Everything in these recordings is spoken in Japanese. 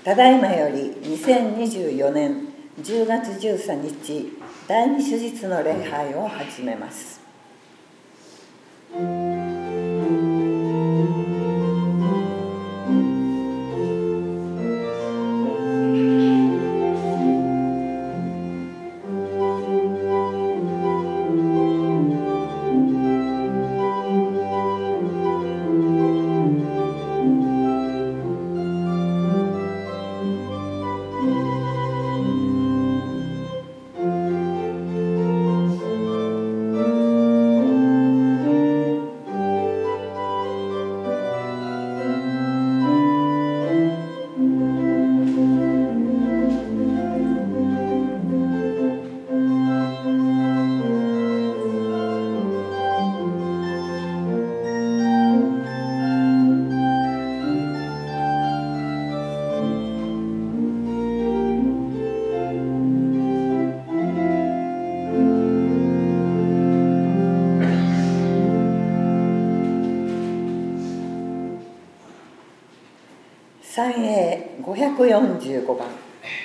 ただいまより2024年10月13日第2主日の礼拝を始めます。三英545番。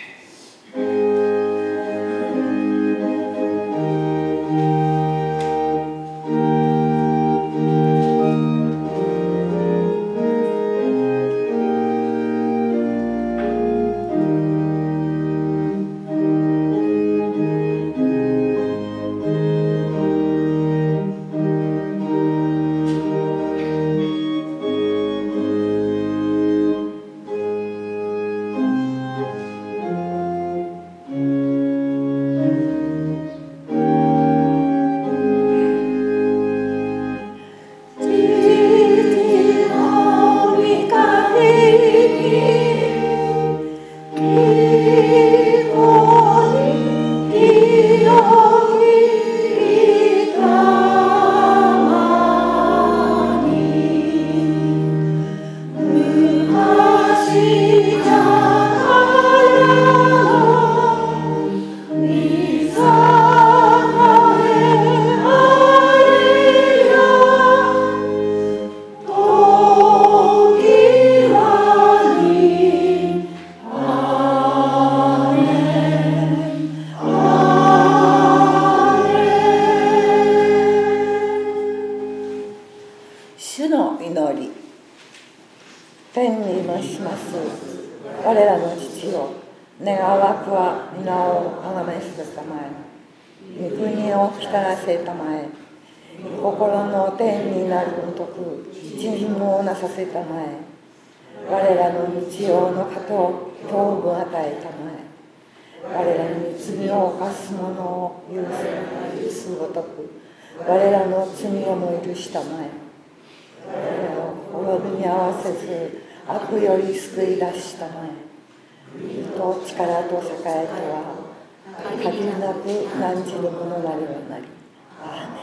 天にまします我らの父よ、願わくは皆をあがめすたまえ、御国を来たらせたまえ、心の天になるごとく人をなさせたまえ、我らの日曜の糧を当分与えたまえ、我らに罪を犯す者を許すごとく我らの罪をも許したまえ、我らを滅びに合わせず悪より救い出したまえ、義と力と栄えとは限りなく汝のものなりはなり。アーメン。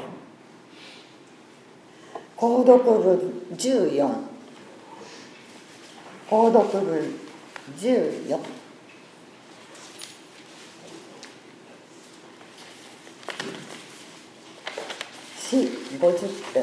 購読文14、購読文14。詩50編。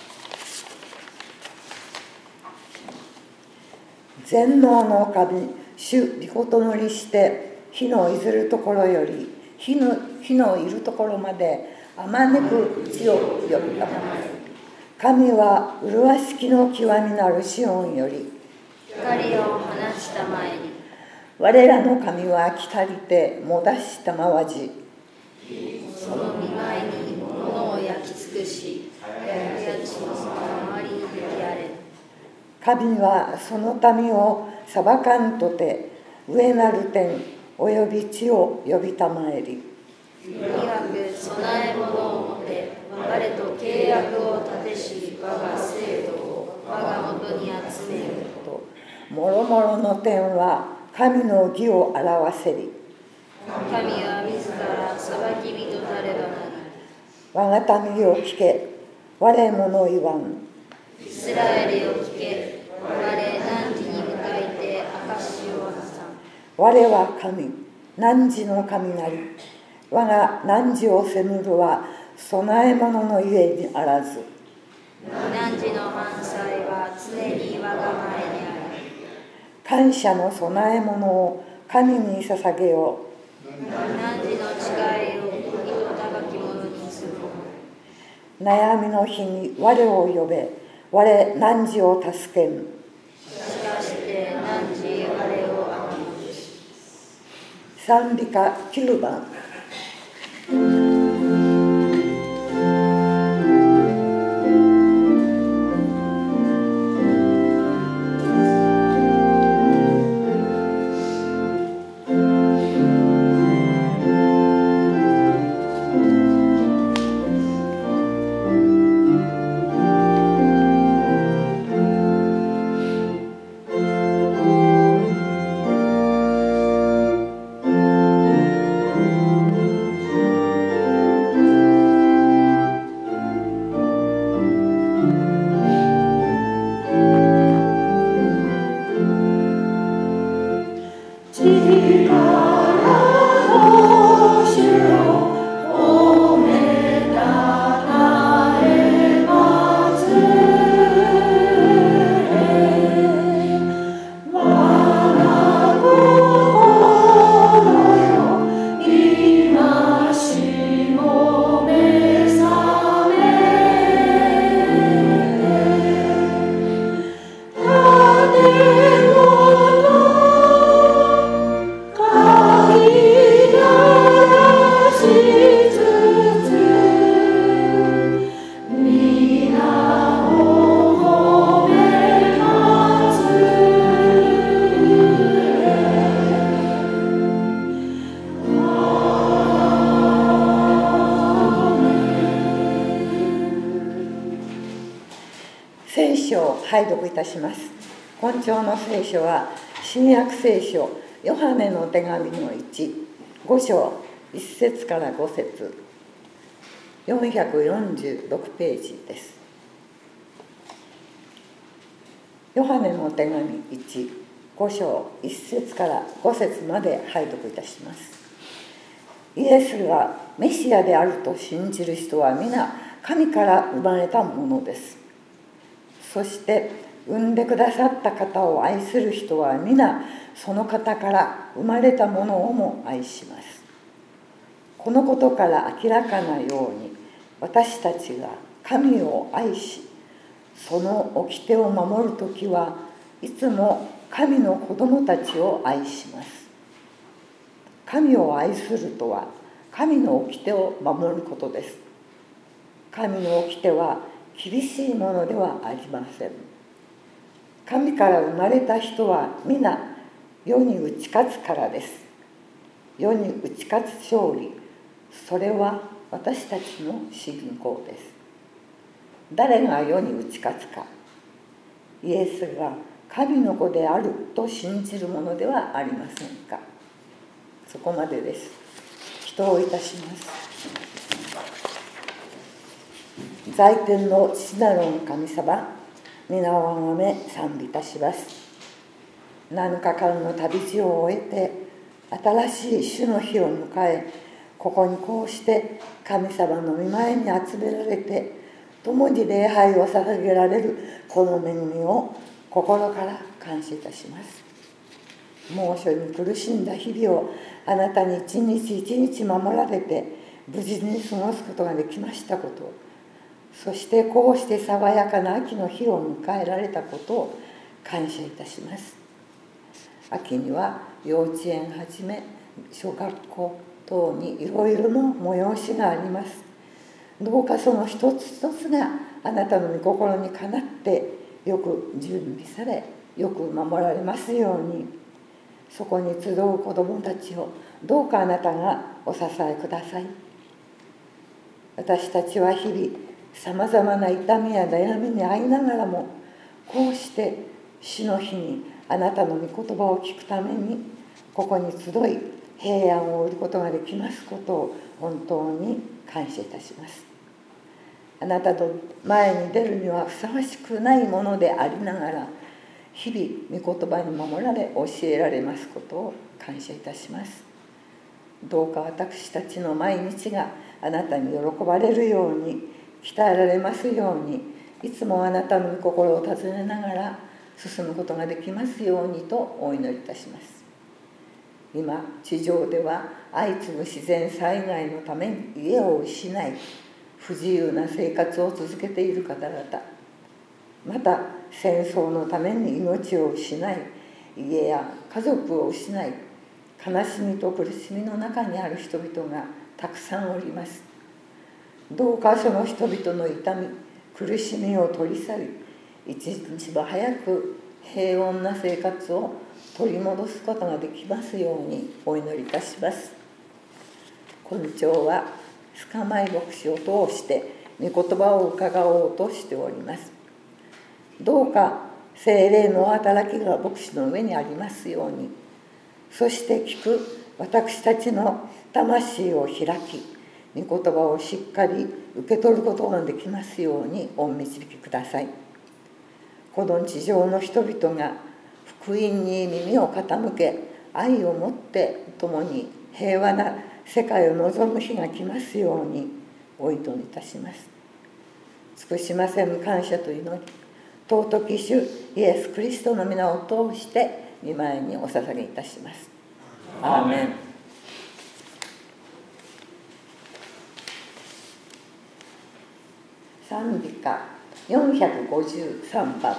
全能の神、主御事のりして火のいずるところより火のいるところまであまねく地を呼びたまえ。神は麗しきの極みなるシオンより光を放したまえり。 我らの神は来たりてもだしたまわじ。 その見舞いに物を焼き尽くし、焼き地の周りに出来あれ。 神はその民を裁かんとて上なる天および地を呼びたまえり。 いわく備え物をもて我と契約を立てし我が制度を我が元に集めると、もろもろの天は神の義を表せり。 神は自ら裁き人たればなり。 我が民を聞け、我者言わん。 イスラエルを聞け、我汝に向かいて証をなさん。 我は神、汝の神なり。我が汝を責むるは供え物のゆえにあらず。 汝の犯罪は常に我が前にある。 感謝の供え物を神に捧げよう。 汝の誓いを意図高きものにする。 悩みの日に我を呼べ、我汝を助けん。 しかして汝我をあがめる。 賛美歌9番。聖書を拝読いたします。今朝の聖書は新約聖書ヨハネの手紙の5章1節から5節446ページです。ヨハネの手紙5章1節から5節まで拝読いたします。イエスがメシアであると信じる人は皆神から生まれたものです。そして産んでくださった方を愛する人は皆その方から生まれたものをも愛します。このことから明らかなように私たちが神を愛しその掟を守るときはいつも神の子供たちを愛します。神を愛するとは神の掟を守ることです。神の掟は厳しいものではありません。神から生まれた人は皆世に打ち勝つからです。世に打ち勝つ勝利、それは私たちの信仰です。誰が世に打ち勝つか、イエスが神の子であると信じるものではありませんか。そこまでです。祈祷いたします。在天の父なる神様、皆をあがめ賛美いたします。7日間の旅路を終えて新しい主の日を迎え、ここにこうして神様の御前に集められて共に礼拝を捧げられるこの恵みを心から感謝いたします。猛暑に苦しんだ日々をあなたに一日一日守られて無事に過ごすことができましたこと、そしてこうして爽やかな秋の日を迎えられたことを感謝いたします。秋には幼稚園はじめ小学校等にいろいろな催しがあります。どうかその一つ一つがあなたの御心にかなってよく準備され、よく守られますように、そこに集う子どもたちをどうかあなたがお支えください。私たちは日々さまざまな痛みや悩みに遭いながらも、こうして主の日にあなたの御言葉を聞くためにここに集い平安を得ることができますことを本当に感謝いたします。あなたの前に出るにはふさわしくないものでありながら、日々御言葉に守られ教えられますことを感謝いたします。どうか私たちの毎日があなたに喜ばれるように、鍛えられますように、いつもあなたの御心を尋ねながら進むことができますようにとお祈りいたします。今地上では相次ぐ自然災害のために家を失い、不自由な生活を続けている方々、また戦争のために命を失い、家や家族を失い、悲しみと苦しみの中にある人々がたくさんおります。どうかその人々の痛み、苦しみを取り去り、一日も早く平穏な生活を取り戻すことができますようにお祈りいたします。今朝は須賀舞牧師を通して御言葉を伺おうとしております。どうか聖霊の働きが牧師の上にありますように、そして聞く私たちの魂を開き、御言葉をしっかり受け取ることができますようにお導きください。この地上の人々が福音に耳を傾け、愛を持って共に平和な世界を望む日が来ますようにお祈りいたします。尽くしません感謝と祈り、尊き主イエス・クリストの皆を通して御前にお捧げいたします。アーメン。賛美歌453番。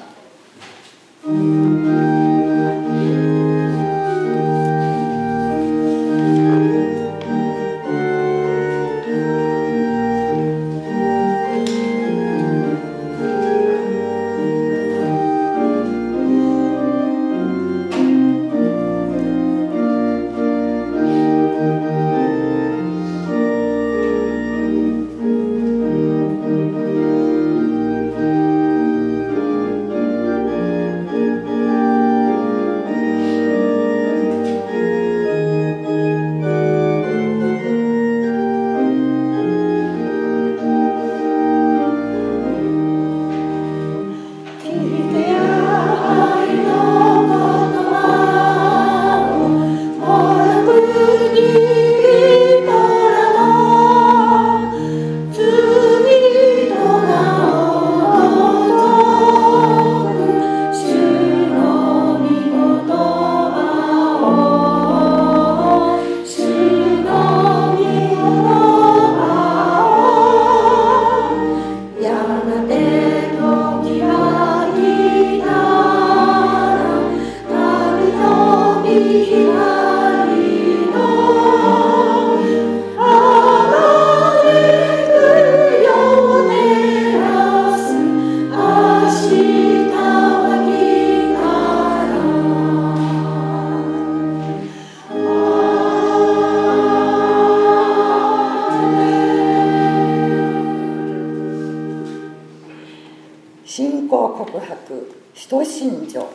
信仰告白使徒信条。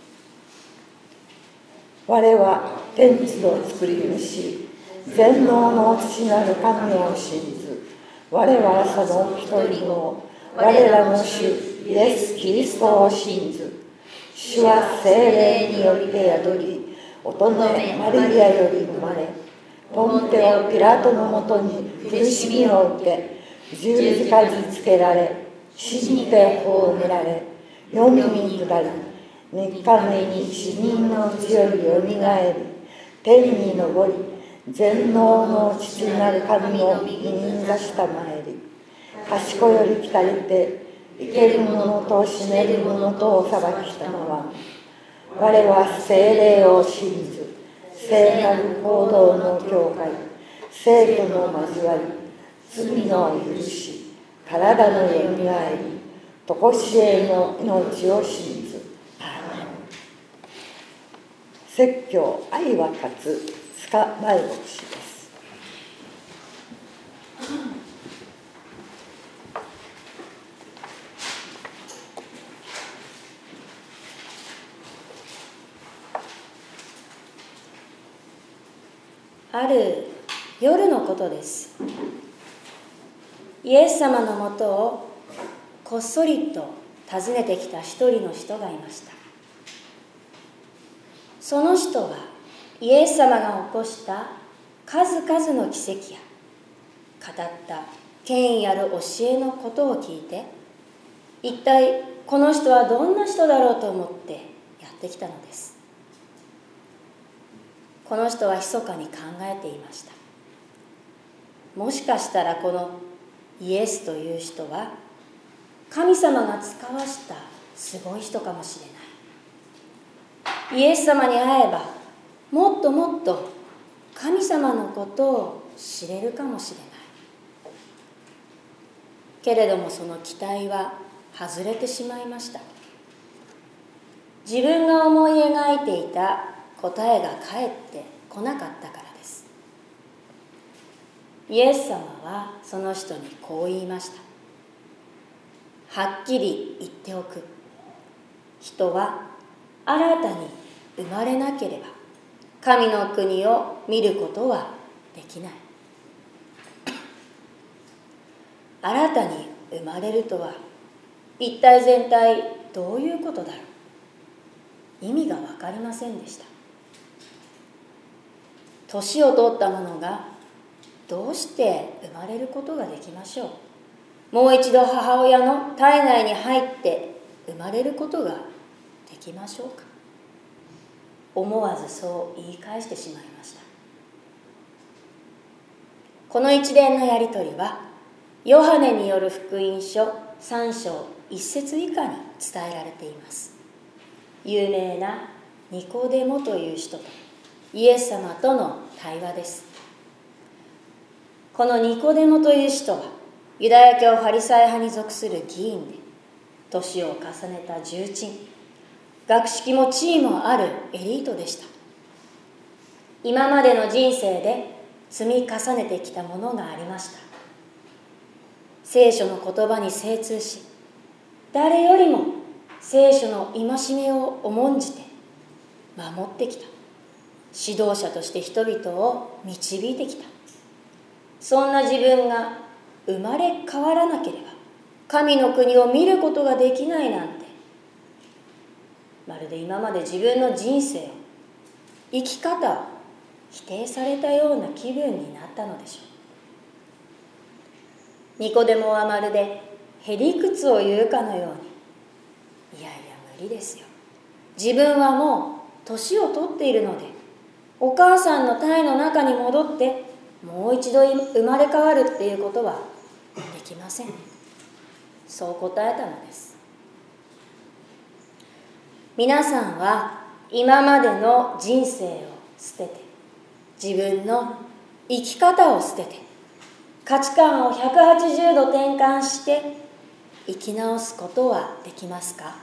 我は天地の作り主、全能の父なる神を信ず。我はその一人の我らの主イエス・キリストを信ず。主は聖霊によりて宿り、乙女マリアより生まれ、ポンテオ・ピラトのもとに苦しみを受け、十字架につけられ、死にて葬られ、黄泉に下り、3日目に死人のうちよりよみがえり、天に昇り、全能の父なる神を右に座したまえり、賢より来たりて、生ける者と死ねる者とお裁きしたのは、我は聖霊を信ず、聖なる行動の教会、聖徒の交わり、罪の許し、体のよみがえり、とこしえの命を信ず。アーメン。説教愛は勝つ須賀舞牧師です。 ある夜のことです。イエス様のもとをこっそりと訪ねてきた一人の人がいました。その人はイエス様が起こした数々の奇跡や語った権威ある教えのことを聞いて、一体この人はどんな人だろうと思ってやってきたのです。この人は密かに考えていました。もしかしたらこのイエスという人は神様が使わしたすごい人かもしれない。イエス様に会えばもっともっと神様のことを知れるかもしれない。けれどもその期待は外れてしまいました。自分が思い描いていた答えが返ってこなかったからです。イエス様はその人にこう言いました。はっきり言っておく。人は新たに生まれなければ神の国を見ることはできない。新たに生まれるとは一体全体どういうことだろう。意味が分かりませんでした。年を取った者がどうして生まれることができましょう。もう一度母親の体内に入って生まれることができましょうか。思わずそう言い返してしまいました。この一連のやりとりはヨハネによる福音書3章1節以下に伝えられています。有名なニコデモという人とイエス様との対話です。このニコデモという人はユダヤ教ファリサイ派に属する議員で、年を重ねた重鎮、学識も地位もあるエリートでした。今までの人生で積み重ねてきたものがありました。聖書の言葉に精通し、誰よりも聖書の戒めを重んじて守ってきた指導者として人々を導いてきた。そんな自分が生まれ変わらなければ神の国を見ることができないなんて、まるで今まで自分の人生を、生き方を否定されたような気分になったのでしょう。ニコデモはまるでへりくつを言うかのように、いやいや無理ですよ。自分はもう年を取っているので、お母さんの胎の中に戻ってもう一度生まれ変わるっていうことはできません。そう答えたのです。皆さんは今までの人生を捨てて、自分の生き方を捨てて、価値観を180度転換して生き直すことはできますか？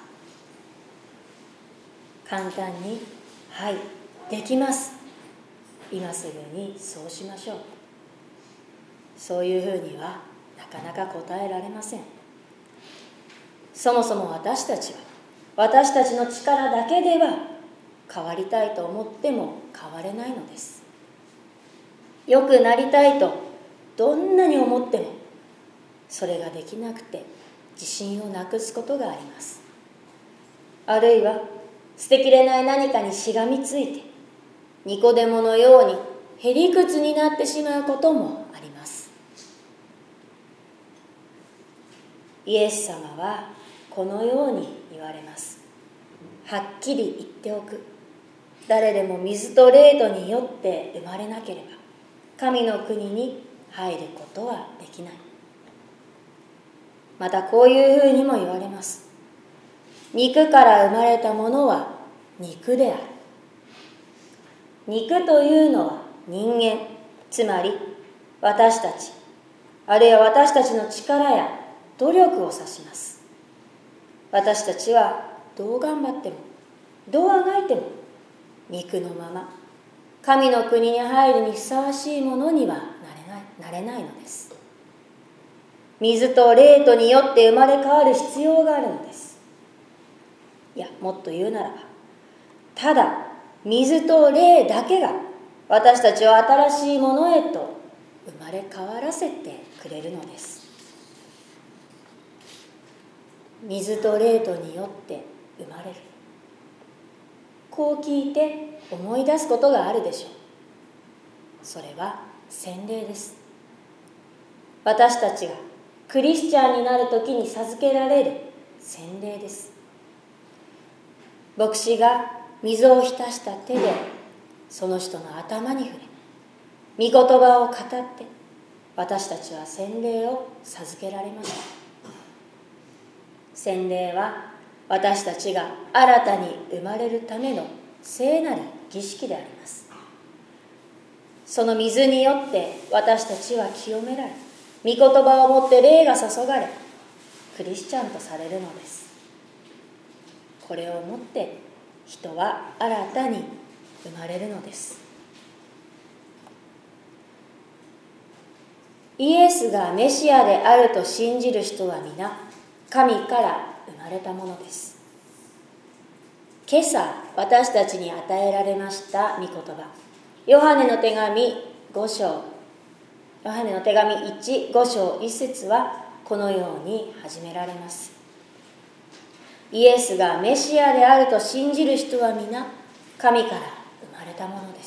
簡単に、はい、できます。今すぐにそうしましょう。そういうふうにはなかなか答えられません。そもそも私たちは私たちの力だけでは変わりたいと思っても変われないのです。良くなりたいとどんなに思ってもそれができなくて自信をなくすことがあります。あるいは捨てきれない何かにしがみついてニコデモのようにへりくつになってしまうこともあります。イエス様はこのように言われます。はっきり言っておく。誰でも水と霊とによって生まれなければ神の国に入ることはできない。またこういうふうにも言われます。肉から生まれたものは肉である。肉というのは人間、つまり私たち、あるいは私たちの力や努力を指します。私たちはどう頑張っても、どうあがいても肉のまま神の国に入るにふさわしいものにはなれないのです。水と霊とによって生まれ変わる必要があるのです。いや、もっと言うならば、ただ水と霊だけが私たちを新しいものへと生まれ変わらせてくれるのです。水と霊とによって生まれる。こう聞いて思い出すことがあるでしょう。それは洗礼です。私たちがクリスチャンになるときに授けられる洗礼です。牧師が水を浸した手でその人の頭に触れ、御言葉を語って、私たちは洗礼を授けられました。洗礼は私たちが新たに生まれるための聖なる儀式であります。その水によって私たちは清められ、御言葉をもって霊が注がれ、クリスチャンとされるのです。これをもって人は新たに生まれるのです。イエスがメシアであると信じる人は皆神から生まれたものです。今朝私たちに与えられました御言葉、ヨハネの手紙5章、ヨハネの手紙1、5章1節はこのように始められます。イエスがメシアであると信じる人は皆神から生まれたものです。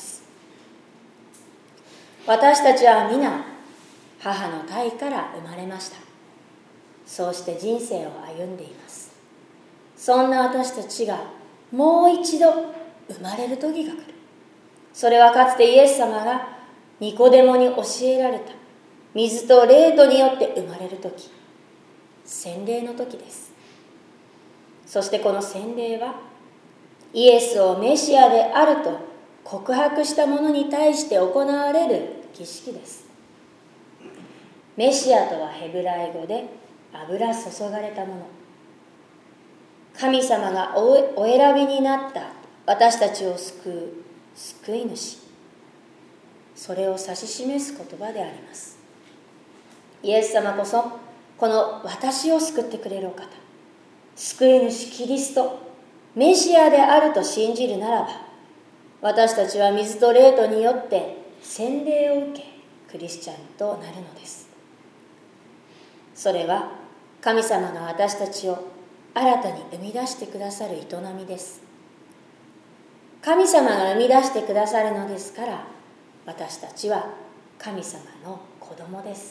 私たちは皆母の胎から生まれました。そうして人生を歩んでいます。そんな私たちがもう一度生まれる時が来る。それはかつてイエス様がニコデモに教えられた水と霊とによって生まれる時、洗礼の時です。そしてこの洗礼はイエスをメシアであると告白した者に対して行われる儀式です。メシアとはヘブライ語で油注がれたもの。神様がお選びになった私たちを救う救い主、それを指し示す言葉であります。イエス様こそこの私を救ってくれるお方、救い主キリストメシアであると信じるならば、私たちは水と霊とによって洗礼を受けクリスチャンとなるのです。それは神様が私たちを新たに生み出してくださる営みです。神様が生み出してくださるのですから、私たちは神様の子供です。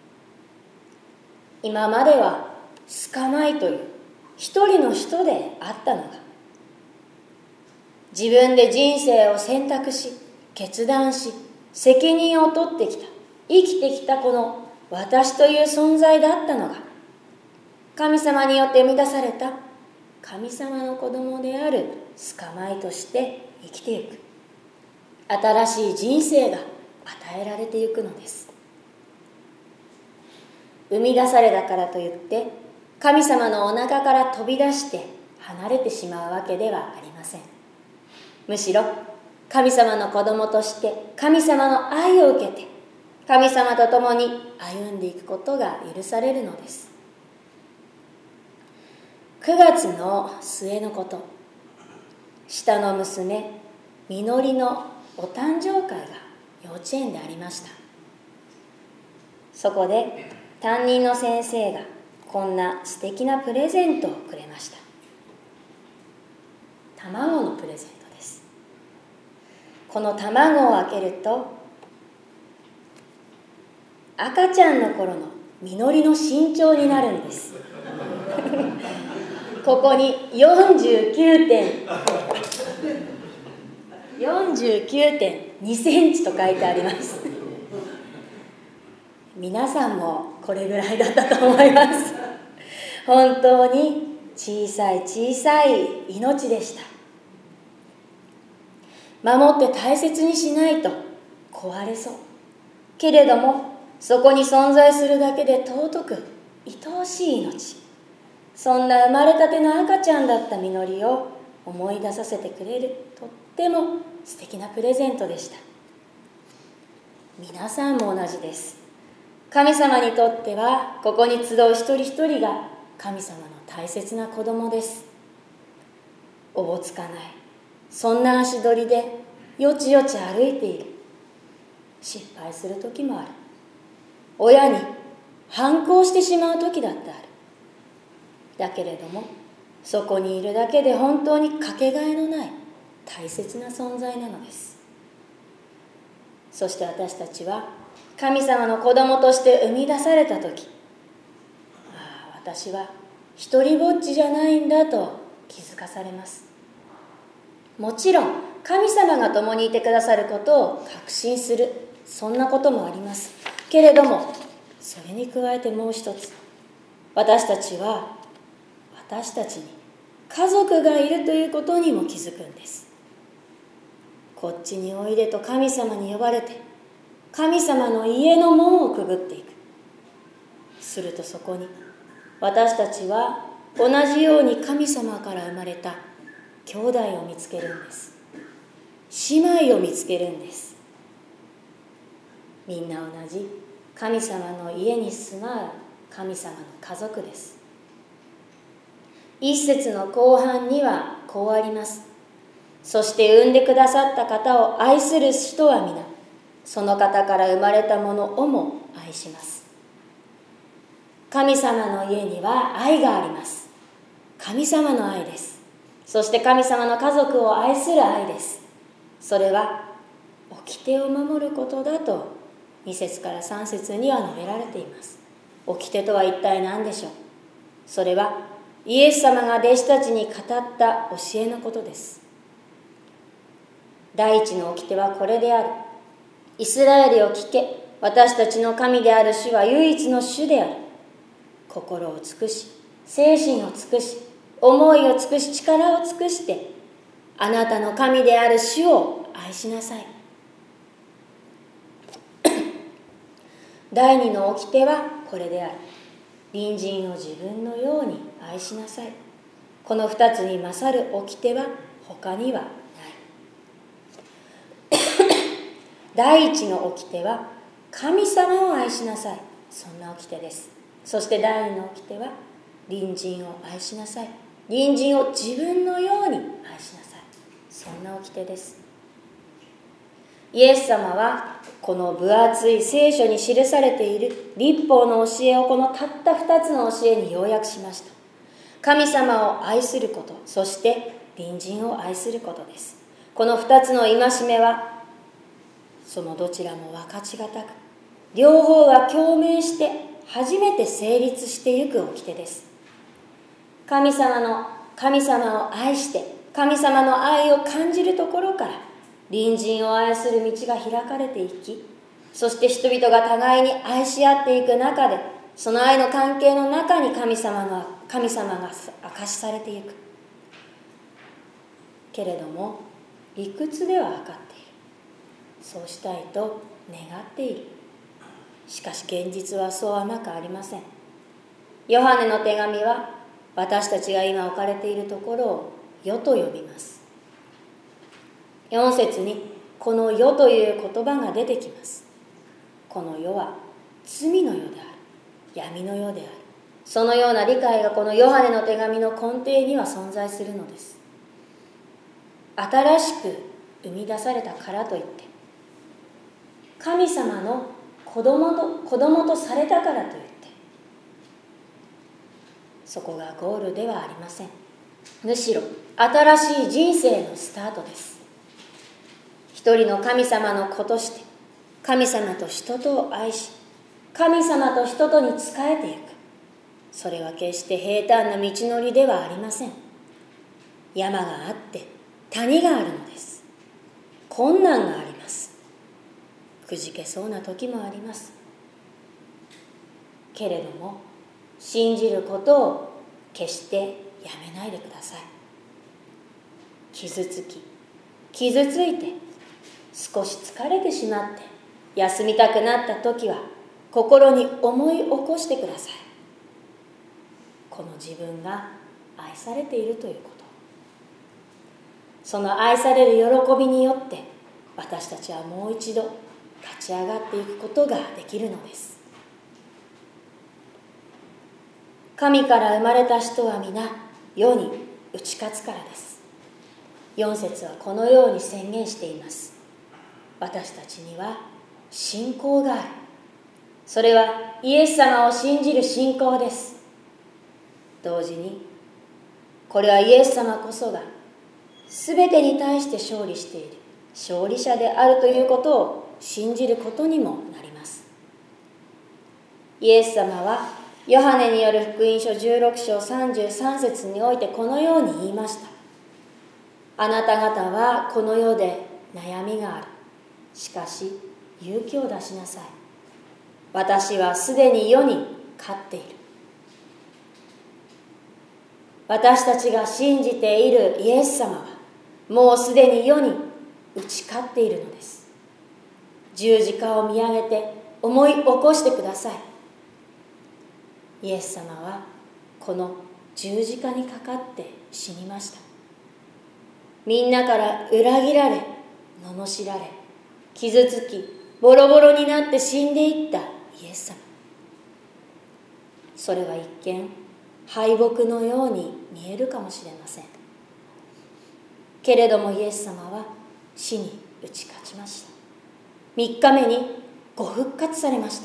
今まではスカマイという一人の人であったのが、自分で人生を選択し決断し責任を取ってきた、生きてきたこの私という存在だったのが、神様によって生み出された神様の子供であるスカマイとして生きていく、新しい人生が与えられていくのです。生み出されたからといって神様のお腹から飛び出して離れてしまうわけではありません。むしろ神様の子供として神様の愛を受けて神様と共に歩んでいくことが許されるのです。9月の末のこと、下の娘みのりのお誕生会が幼稚園でありました。そこで担任の先生がこんな素敵なプレゼントをくれました。卵のプレゼントです。この卵を開けると、赤ちゃんの頃のみのりの身長になるんですここに49.2 センチと書いてあります皆さんもこれぐらいだったと思います本当に小さい命でした。守って大切にしないと壊れそう。けれどもそこに存在するだけで尊く愛おしい命、そんな生まれたての赤ちゃんだったみのりを思い出させてくれるとっても素敵なプレゼントでした。皆さんも同じです。神様にとってはここに集う一人一人が神様の大切な子供です。おぼつかない、そんな足取りでよちよち歩いている。失敗する時もある。親に反抗してしまう時だってある。だけれどもそこにいるだけで本当にかけがえのない大切な存在なのです。そして私たちは神様の子供として生み出された時、私は一りぼっちじゃないんだと気づかされます。もちろん神様が共にいてくださることを確信する、そんなこともありますけれども、それに加えてもう一つ、私たちは私たちに家族がいるということにも気づくんです。こっちにおいでと神様に呼ばれて、神様の家の門をくぐっていく。するとそこに私たちは同じように神様から生まれた兄弟を見つけるんです。姉妹を見つけるんです。みんな同じ神様の家に住まう神様の家族です。一節の後半にはこうあります。そして産んでくださった方を愛する人は皆、その方から生まれたものをも愛します。神様の家には愛があります。神様の愛です。そして神様の家族を愛する愛です。それは掟を守ることだと2節から3節には述べられています。掟とは一体何でしょう。それはイエス様が弟子たちに語った教えのことです。第一の掟はこれである。イスラエルを聞け。私たちの神である主は唯一の主である。心を尽くし、精神を尽くし、思いを尽くし、力を尽くして、あなたの神である主を愛しなさい。第二の掟はこれである。隣人を自分のように愛しなさい。この二つに勝る掟は他にはない。第一の掟は神様を愛しなさい。そんな掟です。そして第二の掟は隣人を愛しなさい。隣人を自分のように愛しなさい。そんな掟です。イエス様はこの分厚い聖書に記されている律法の教えをこのたった2つの教えに要約しました。神様を愛すること、そして隣人を愛することです。この2つの戒めはそのどちらも分かちがたく、両方が共鳴して初めて成立していく掟です。神様を愛して神様の愛を感じるところから隣人を愛する道が開かれていき、そして人々が互いに愛し合っていく中で、その愛の関係の中に神様が明かしされていく。けれども理屈では分かっている。そうしたいと願っている。しかし現実はそう甘くありません。ヨハネの手紙は私たちが今置かれているところを世と呼びます。4節にこの世という言葉が出てきます。この世は罪の世である。闇の世である。そのような理解がこのヨハネの手紙の根底には存在するのです。新しく生み出されたからといって神様の子供とされたからといってそこがゴールではありません。むしろ新しい人生のスタートです。一人の神様の子として神様と人とを愛し神様と人とに仕えていく。それは決して平坦な道のりではありません。山があって谷があるのです。困難があります。くじけそうな時もあります。けれども信じることを決してやめないでください。傷ついて少し疲れてしまって休みたくなった時は心に思い起こしてください。この自分が愛されているということ。その愛される喜びによって私たちはもう一度立ち上がっていくことができるのです。神から生まれた人は皆世に打ち勝つからです。4節はこのように宣言しています。私たちには信仰がある。それはイエス様を信じる信仰です。同時にこれはイエス様こそが全てに対して勝利している勝利者であるということを信じることにもなります。イエス様はヨハネによる福音書16章33節においてこのように言いました。あなた方はこの世で悩みがある。しかし勇気を出しなさい。私はすでに世に勝っている。私たちが信じているイエス様はもうすでに世に打ち勝っているのです。十字架を見上げて思い起こしてください。イエス様はこの十字架にかかって死にました。みんなから裏切られ、罵られ、傷つき、ボロボロになって死んでいったイエス様。それは一見敗北のように見えるかもしれません。けれどもイエス様は死に打ち勝ちました。3日目にご復活されました。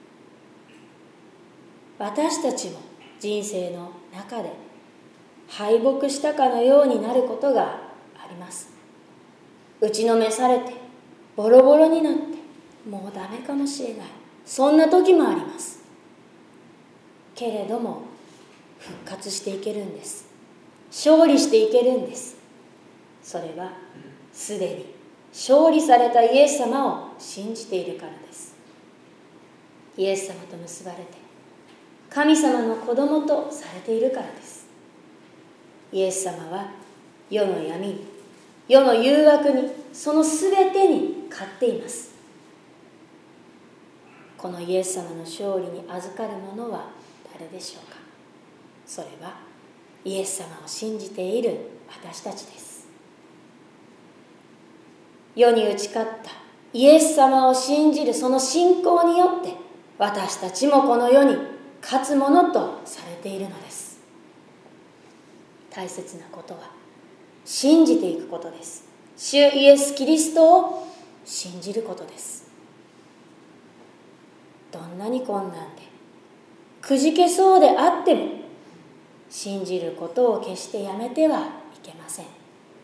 私たちも人生の中で敗北したかのようになることがあります。打ちのめされてボロボロになってもうダメかもしれない、そんな時もあります。けれども復活していけるんです。勝利していけるんです。それはすでに勝利されたイエス様を信じているからです。イエス様と結ばれて神様の子供とされているからです。イエス様は世の闇に、世の誘惑に、そのすべてに勝っています。このイエス様の勝利に預かる者は誰でしょうか。それはイエス様を信じている私たちです。世に打ち勝ったイエス様を信じるその信仰によって私たちもこの世に勝つものとされているのです。大切なことは信じていくことです。主イエス・キリストを信じることです。どんなに困難でくじけそうであっても信じることを決してやめてはいけません。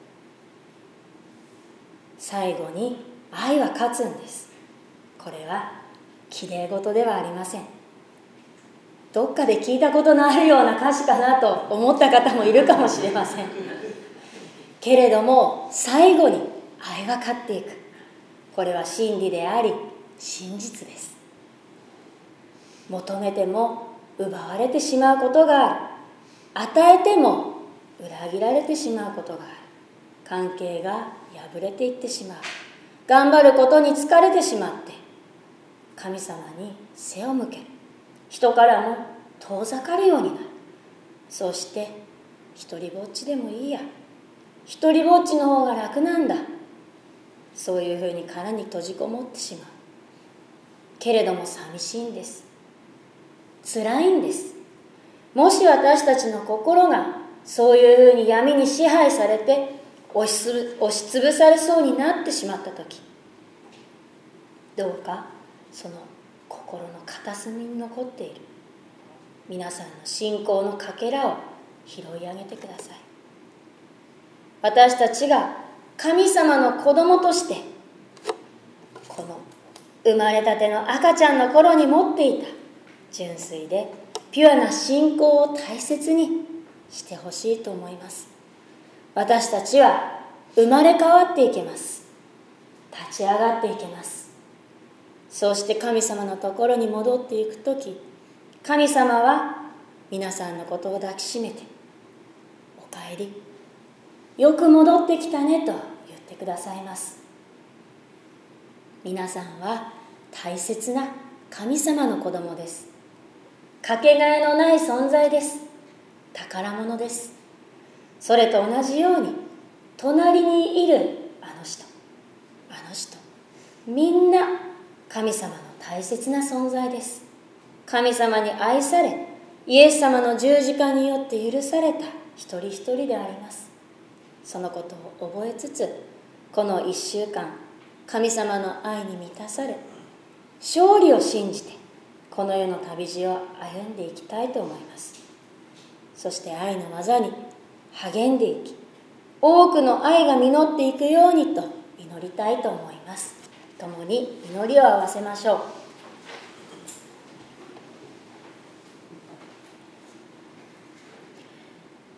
最後に愛は勝つんです。これはきれい事ではありません。どっかで聞いたことのあるような歌詞かなと思った方もいるかもしれません。けれども最後に愛は勝っていく。これは真理であり真実です。求めても奪われてしまうことがある。与えても裏切られてしまうことがある。関係が破れていってしまう。頑張ることに疲れてしまって神様に背を向ける。人からも遠ざかるようになる。そして一人ぼっちでもいいや、一人ぼっちの方が楽なんだ、そういうふうに殻に閉じこもってしまう。けれども寂しいんです。辛いんです。もし私たちの心がそういうふうに闇に支配されて押しつぶされそうになってしまった時、どうかその心の片隅に残っている皆さんの信仰のかけらを拾い上げてください。私たちが神様の子供としてこの生まれたての赤ちゃんの頃に持っていた純粋でピュアな信仰を大切にしてほしいと思います。私たちは生まれ変わっていけます。立ち上がっていけます。そうして神様のところに戻っていくとき、神様は皆さんのことを抱きしめて、おかえり、よく戻ってきたねと言ってくださいます。皆さんは大切な神様の子供です。かけがえのない存在です。宝物です。それと同じように隣にいるあの人、みんな神様の大切な存在です。神様に愛され、イエス様の十字架によって許された一人一人であります。そのことを覚えつつ、この1週間神様の愛に満たされ、勝利を信じてこの世の旅路を歩んでいきたいと思います。そして愛の技に励んでいき、多くの愛が実っていくようにと祈りたいと思います。共に祈りを合わせましょう。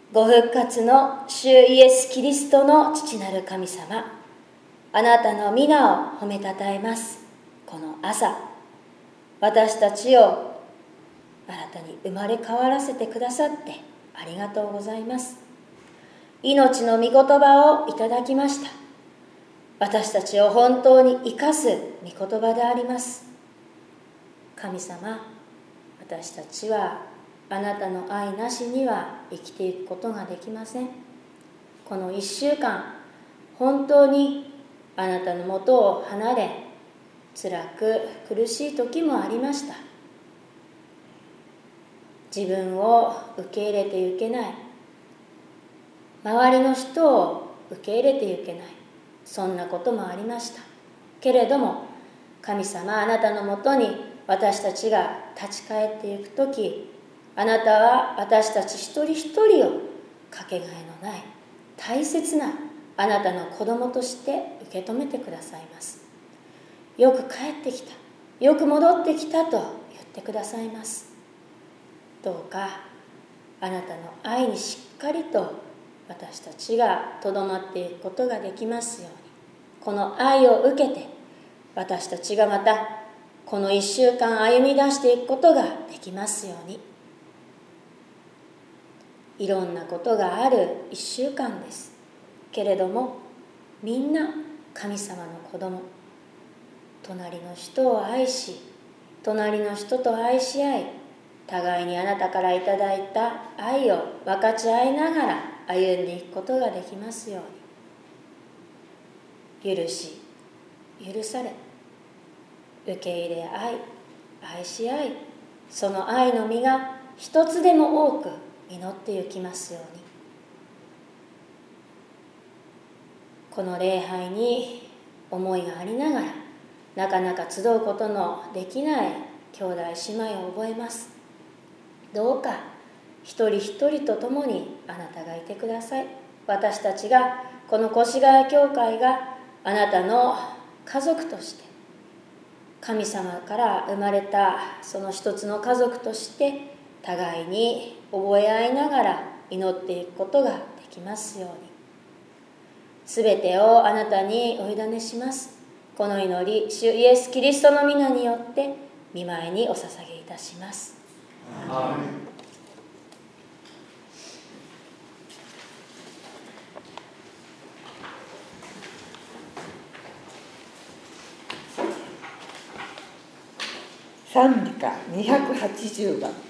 ご復活の主イエス・キリストの父なる神様、あなたの皆を褒めたたえます。この朝、私たちを新たに生まれ変わらせてくださってありがとうございます。命の御言葉をいただきました。私たちを本当に生かす御言葉であります。神様、私たちはあなたの愛なしには生きていくことができません。この1週間、本当にあなたのもとを離れ、辛く苦しい時もありました。自分を受け入れていけない、周りの人を受け入れていけない、そんなこともありました。けれども神様、あなたのもとに私たちが立ち返っていくとき、あなたは私たち一人一人をかけがえのない大切なあなたの子供として受け止めてくださいます。よく帰ってきた、よく戻ってきたと言ってくださいます。どうかあなたの愛にしっかりと私たちがとどまっていくことができますように、この愛を受けて私たちがまたこの1週間歩み出していくことができますように。いろんなことがある1週間ですけれども、みんな神様の子供、隣の人を愛し、隣の人と愛し合い、互いにあなたからいただいた愛を分かち合いながら歩んでいくことができますように。許し、許され、受け入れ合い、愛し合い、その愛の実が一つでも多く実ってゆきますように。この礼拝に思いがありながら、なかなか集うことのできない兄弟姉妹を覚えます。どうか一人一人と共にあなたがいてください。私たちがこの越谷教会があなたの家族として、神様から生まれたその一つの家族として互いに覚え合いながら祈っていくことができますように。すべてをあなたにお委ねします。この祈り、主イエス・キリストの皆によって御前にお捧げいたします。アーメン。 賛美歌280番。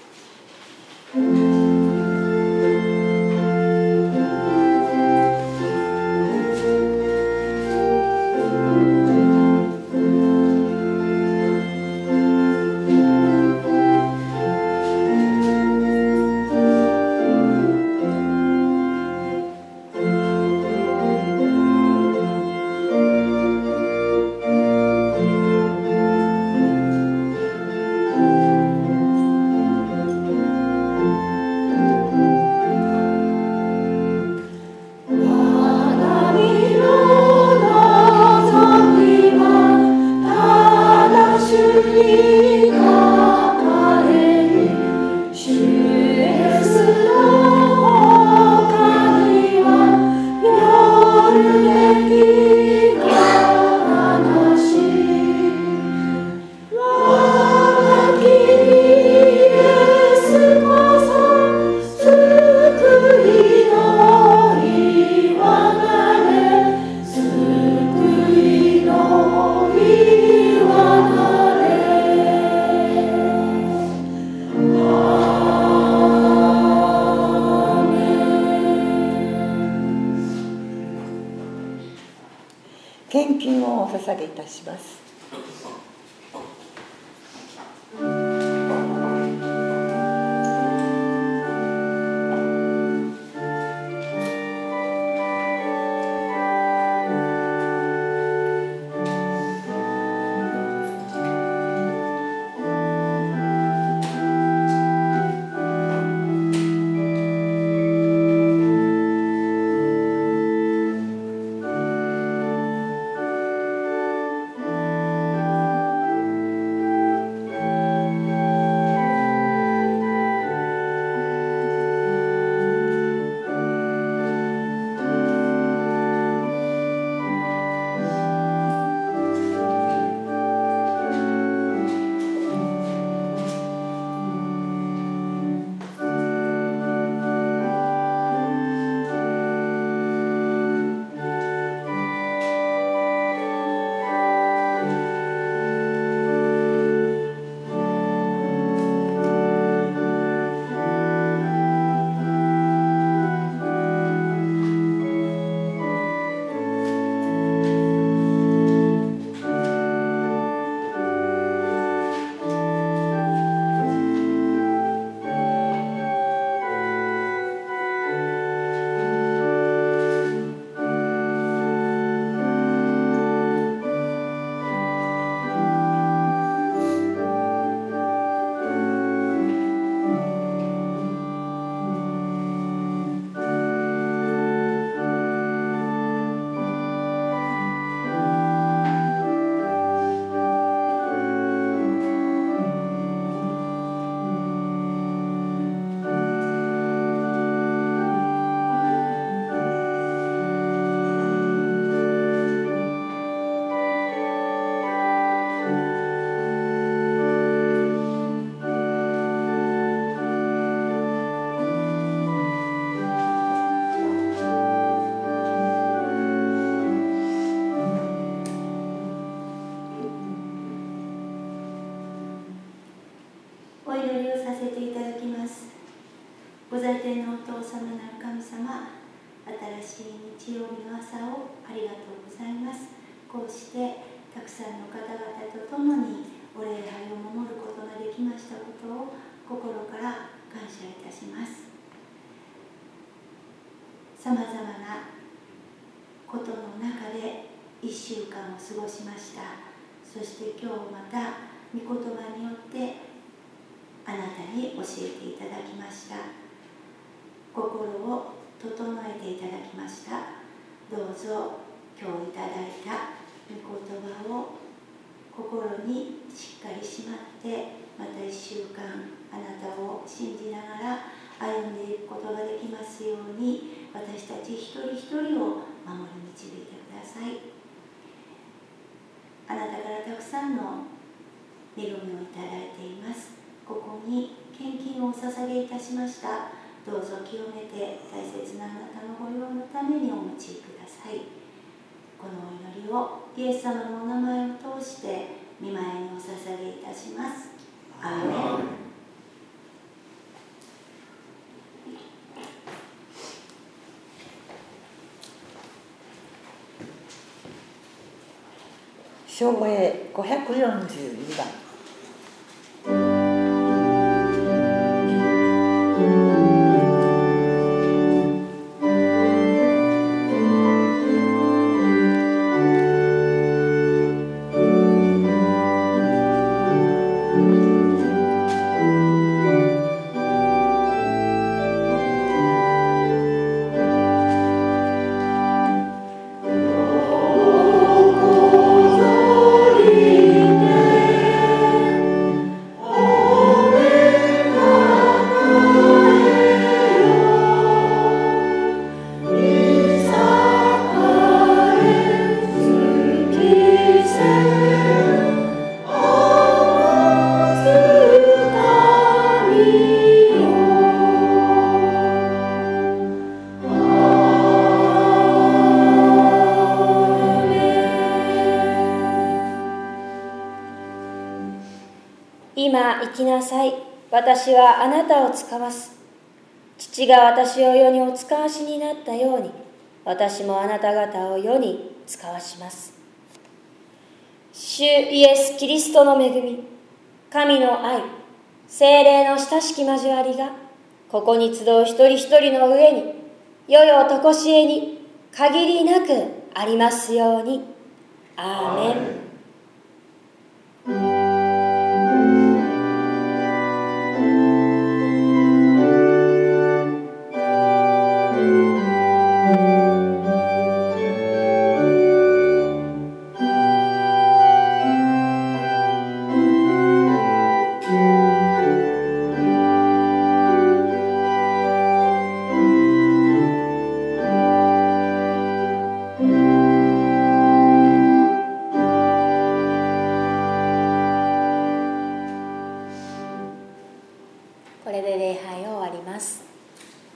献金をお捧げいたします。 「 こうしてたくさんの方々と共にお礼拝を守ることができましたことを心から感謝いたします。さまざまなことの中で1週間を過ごしました。そして今日また御言葉によってあなたに教えていただきました。心を整えていただきました。どうぞ今日いただいた御言葉を心にしっかりしまって、また1週間あなたを信じながら歩んでいくことができますように、私たち一人一人を守り導いてください。あなたからたくさんの恵みをいただいています。ここに献金をお捧げいたしました。どうぞ清めて大切なあなたのご用のためにお用いください。このお祈りをイエス様のお名前を通して御前にお捧げいたします。アーメン。 唱詠542番。 今行きなさい。私はあなたを使わす。父が私を世にお使わしになったように、私もあなた方を世に使わします。主イエス・キリストの恵み、神の愛、聖霊の親しき交わりが、ここに集う一人一人の上に、世々とこしえに限りなくありますように。アーメン。これで礼拝を終わります。